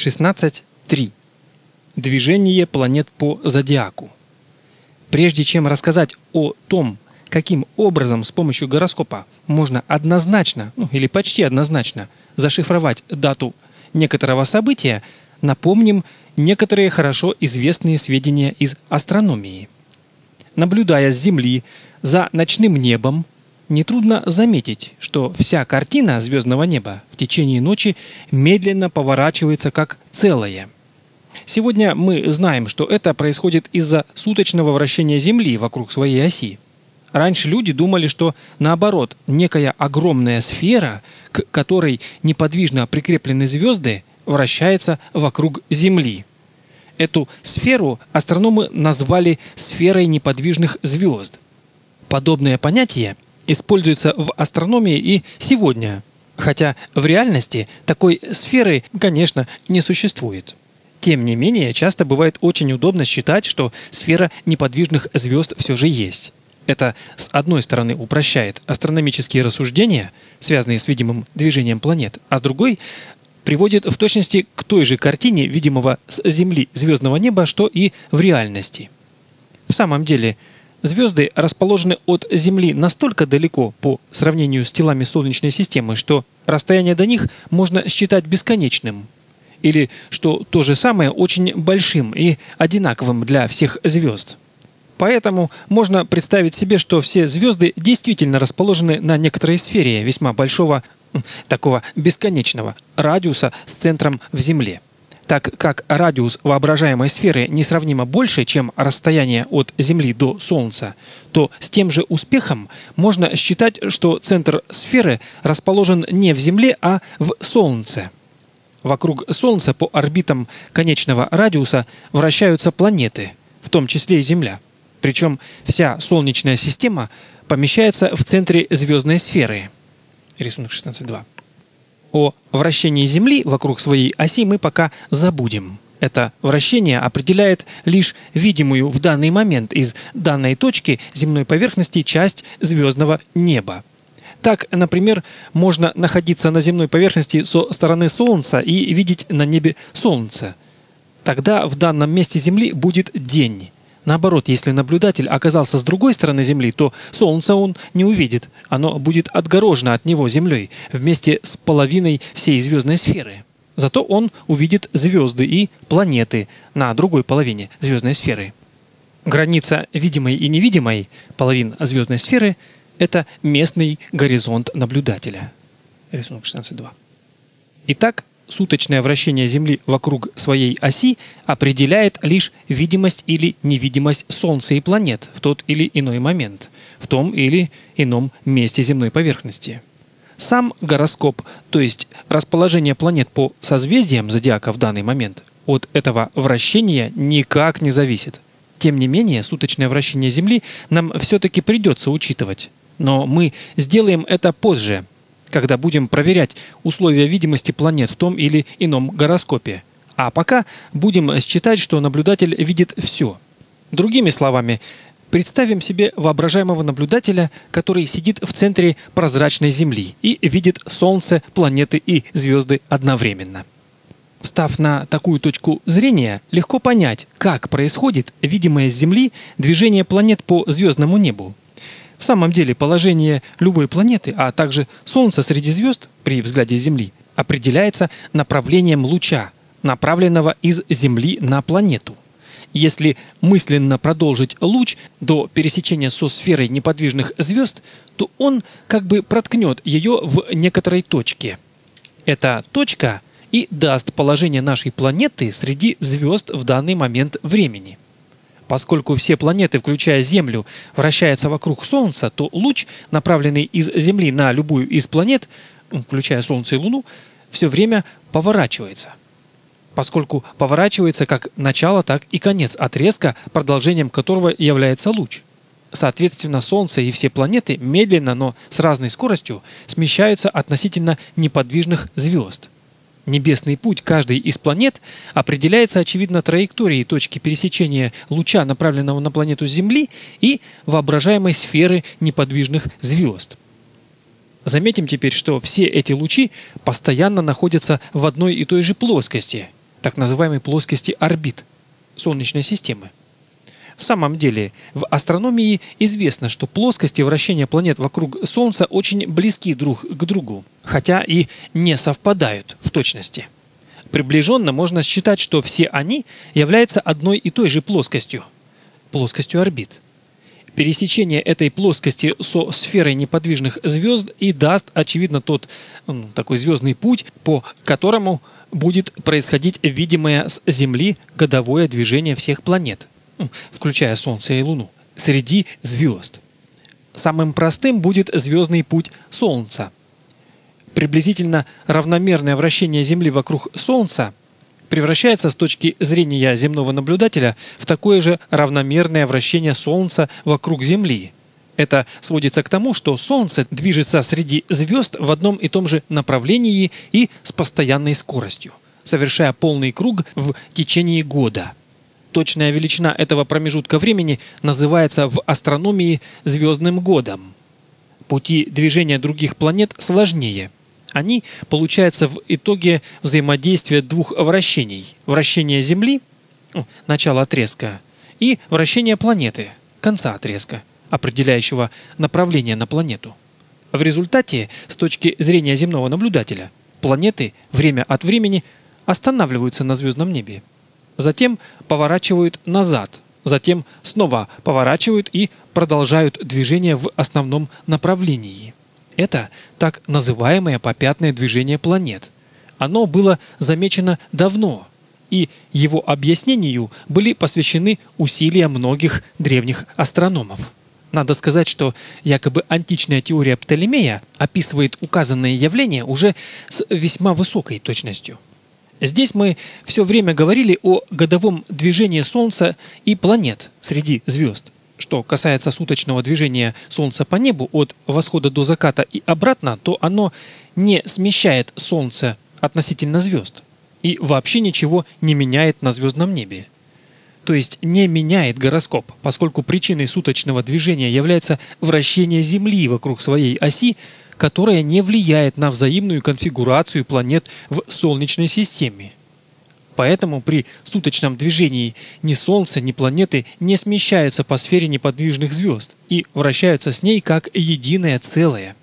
16.3. Движение планет по зодиаку. Прежде чем рассказать о том, каким образом с помощью гороскопа можно однозначно, или почти однозначно, зашифровать дату некоторого события, напомним некоторые хорошо известные сведения из астрономии. Наблюдая с Земли за ночным небом, нетрудно заметить, что вся картина звездного неба в течение ночи медленно поворачивается как целое. Сегодня мы знаем, что это происходит из-за суточного вращения Земли вокруг своей оси. Раньше люди думали, что наоборот, некая огромная сфера, к которой неподвижно прикреплены звезды, вращается вокруг Земли. Эту сферу астрономы назвали сферой неподвижных звезд. Подобное понятие используется в астрономии и сегодня, хотя в реальности такой сферы, конечно, не существует. Тем не менее, часто бывает очень удобно считать, что сфера неподвижных звезд все же есть. Это, с одной стороны, упрощает астрономические рассуждения, связанные с видимым движением планет, а с другой приводит в точности к той же картине видимого с Земли звездного неба, что и в реальности. В самом деле, звезды расположены от Земли настолько далеко по сравнению с телами Солнечной системы, что расстояние до них можно считать бесконечным. Или, что то же самое, очень большим и одинаковым для всех звезд. Поэтому можно представить себе, что все звезды действительно расположены на некоторой сфере весьма большого, такого бесконечного радиуса с центром в Земле. Так как радиус воображаемой сферы несравнимо больше, чем расстояние от Земли до Солнца, то с тем же успехом можно считать, что центр сферы расположен не в Земле, а в Солнце. Вокруг Солнца по орбитам конечного радиуса вращаются планеты, в том числе и Земля. Причем вся Солнечная система помещается в центре звездной сферы. Рисунок 16.2. О вращении Земли вокруг своей оси мы пока забудем. Это вращение определяет лишь видимую в данный момент из данной точки земной поверхности часть звездного неба. Так, например, можно находиться на земной поверхности со стороны Солнца и видеть на небе Солнце. Тогда в данном месте Земли будет день. Наоборот, если наблюдатель оказался с другой стороны Земли, то Солнце он не увидит. Оно будет отгорожено от него Землей вместе с половиной всей звездной сферы. Зато он увидит звезды и планеты на другой половине звездной сферы. Граница видимой и невидимой половин звездной сферы – это местный горизонт наблюдателя. Рисунок 16.2. Итак, суточное вращение Земли вокруг своей оси определяет лишь видимость или невидимость Солнца и планет в тот или иной момент, в том или ином месте земной поверхности. Сам гороскоп, то есть расположение планет по созвездиям зодиака в данный момент, от этого вращения никак не зависит. Тем не менее, суточное вращение Земли нам все-таки придется учитывать. Но мы сделаем это позже, когда будем проверять условия видимости планет в том или ином гороскопе. А пока будем считать, что наблюдатель видит все. Другими словами, представим себе воображаемого наблюдателя, который сидит в центре прозрачной Земли и видит Солнце, планеты и звезды одновременно. Встав на такую точку зрения, легко понять, как происходит видимое с Земли движение планет по звездному небу. В самом деле положение любой планеты, а также Солнца среди звезд при взгляде с Земли, определяется направлением луча, направленного из Земли на планету. Если мысленно продолжить луч до пересечения со сферой неподвижных звезд, то он как бы проткнет ее в некоторой точке. Эта точка и даст положение нашей планеты среди звезд в данный момент времени. Поскольку все планеты, включая Землю, вращаются вокруг Солнца, то луч, направленный из Земли на любую из планет, включая Солнце и Луну, все время поворачивается. Поскольку поворачивается как начало, так и конец отрезка, продолжением которого является луч. Соответственно, Солнце и все планеты медленно, но с разной скоростью смещаются относительно неподвижных звезд. Небесный путь каждой из планет определяется, очевидно, траекторией точки пересечения луча, направленного на планету Земли, и воображаемой сферы неподвижных звезд. Заметим теперь, что все эти лучи постоянно находятся в одной и той же плоскости, так называемой плоскости орбит Солнечной системы. В самом деле, в астрономии известно, что плоскости вращения планет вокруг Солнца очень близки друг к другу, хотя и не совпадают в точности. Приближенно можно считать, что все они являются одной и той же плоскостью – плоскостью орбит. Пересечение этой плоскости со сферой неподвижных звезд и даст, очевидно, тот такой звездный путь, по которому будет происходить видимое с Земли годовое движение всех планет, включая Солнце и Луну, среди звезд. Самым простым будет звездный путь Солнца. Приблизительно равномерное вращение Земли вокруг Солнца превращается с точки зрения земного наблюдателя в такое же равномерное вращение Солнца вокруг Земли. Это сводится к тому, что Солнце движется среди звезд в одном и том же направлении и с постоянной скоростью, совершая полный круг в течение года. Точная величина этого промежутка времени называется в астрономии звездным годом. Пути движения других планет сложнее. Они получаются в итоге взаимодействия двух вращений. Вращение Земли, начало отрезка, и вращение планеты, конца отрезка, определяющего направление на планету. В результате, с точки зрения земного наблюдателя, планеты время от времени останавливаются на звездном небе. Затем поворачивают назад, затем снова поворачивают и продолжают движение в основном направлении. Это так называемое попятное движение планет. Оно было замечено давно, и его объяснению были посвящены усилия многих древних астрономов. Надо сказать, что якобы античная теория Птолемея описывает указанное явление уже с весьма высокой точностью. Здесь мы все время говорили о годовом движении Солнца и планет среди звезд. Что касается суточного движения Солнца по небу от восхода до заката и обратно, то оно не смещает Солнце относительно звезд и вообще ничего не меняет на звездном небе. То есть не меняет гороскоп, поскольку причиной суточного движения является вращение Земли вокруг своей оси, которая не влияет на взаимную конфигурацию планет в Солнечной системе. Поэтому при суточном движении ни Солнце, ни планеты не смещаются по сфере неподвижных звезд и вращаются с ней как единое целое.